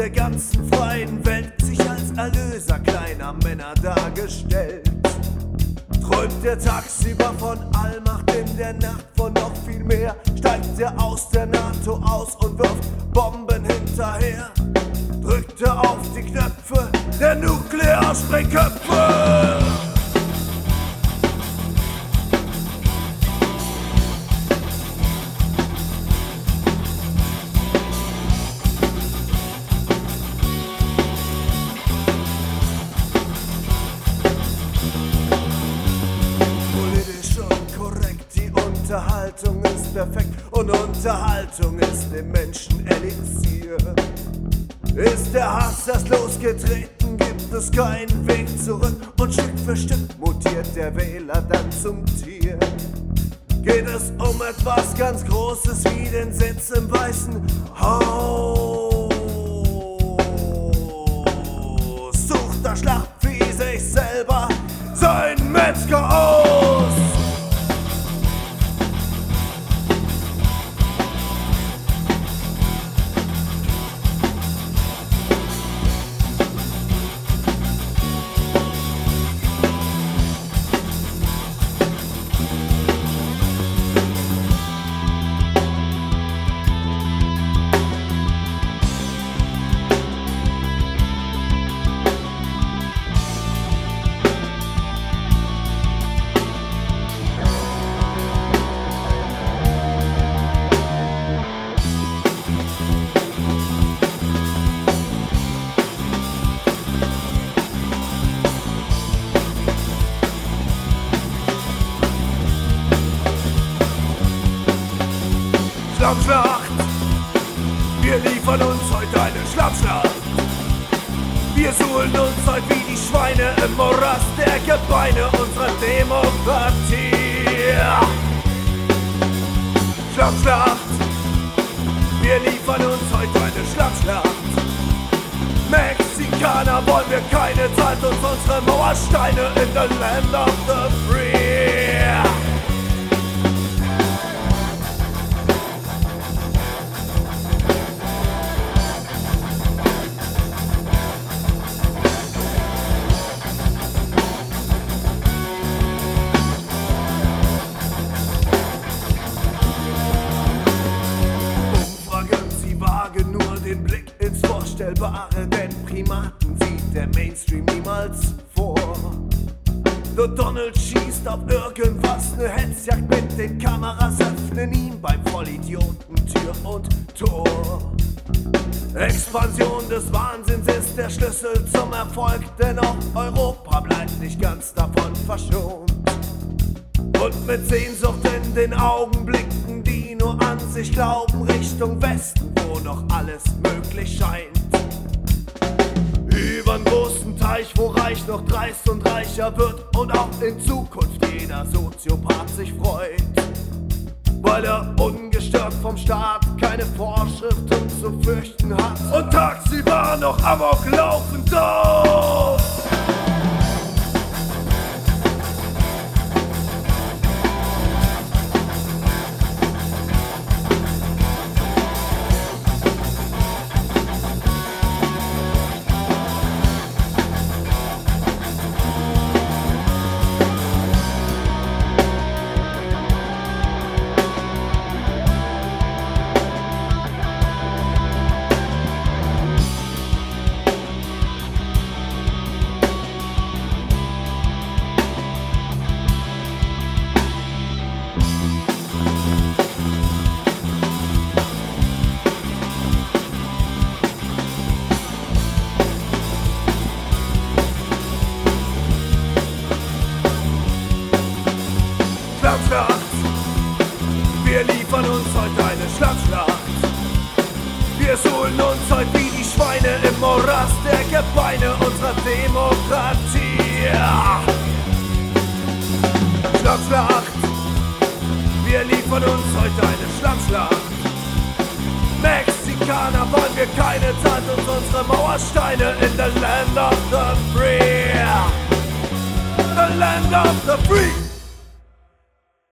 der ganzen freien Welt sich als Erlöser kleiner Männer dargestellt. Träumt er tagsüber von Allmacht, in der Nacht von noch viel mehr, steigt er aus der NATO aus und wirft Bomben hinterher. Drückt er auf die Knöpfe der Nuklearsprengköpfe. Unterhaltung ist perfekt und Unterhaltung ist dem Menschen Elixier. Ist der Hass erst losgetreten, gibt es keinen Weg zurück und Stück für Stück mutiert der Wähler dann zum Tier. Geht es um etwas ganz Großes wie den Sitz im Weißen Haus, sucht der Schlacht wie sich selber sein Metzger aus. Schlammschlacht, wir liefern uns heute eine Schlammschlacht. Wir suhlen uns heute wie die Schweine im Morast der Gebeine unserer Demokratie. Schlammschlacht, wir liefern uns heute eine Schlammschlacht. Mexikaner wollen wir keine, zahlt uns unsere Mauersteine in the land of the free. Nur den Blick ins Vorstellbare, denn Primaten sieht der Mainstream niemals vor. Nur Donald schießt auf irgendwas, ne Hetzjagd mit den Kameras öffnen ihm beim Vollidioten Tür und Tor. Expansion des Wahnsinns ist der Schlüssel zum Erfolg, denn auch Europa bleibt nicht ganz davon verschont. Und mit Sehnsucht in den Augen blicken die nur an sich glauben Richtung Westen, wo noch alles möglich scheint. Übern großen Teich, wo Reich noch dreist und reicher wird und auch in Zukunft jeder Soziopath sich freut, weil er ungestört vom Staat keine Vorschriften zu fürchten hat und tagsüber noch Amok laufen darf. Schlammschlacht, wir liefern uns heute eine Schlammschlacht. Wir suhlen uns heute wie die Schweine im Morast der Gebeine unserer Demokratie. Schlammschlacht, wir liefern uns heute eine Schlammschlacht. Mexikaner wollen wir keine, zahlt uns unsere Mauersteine in the land of the free. The land of the free.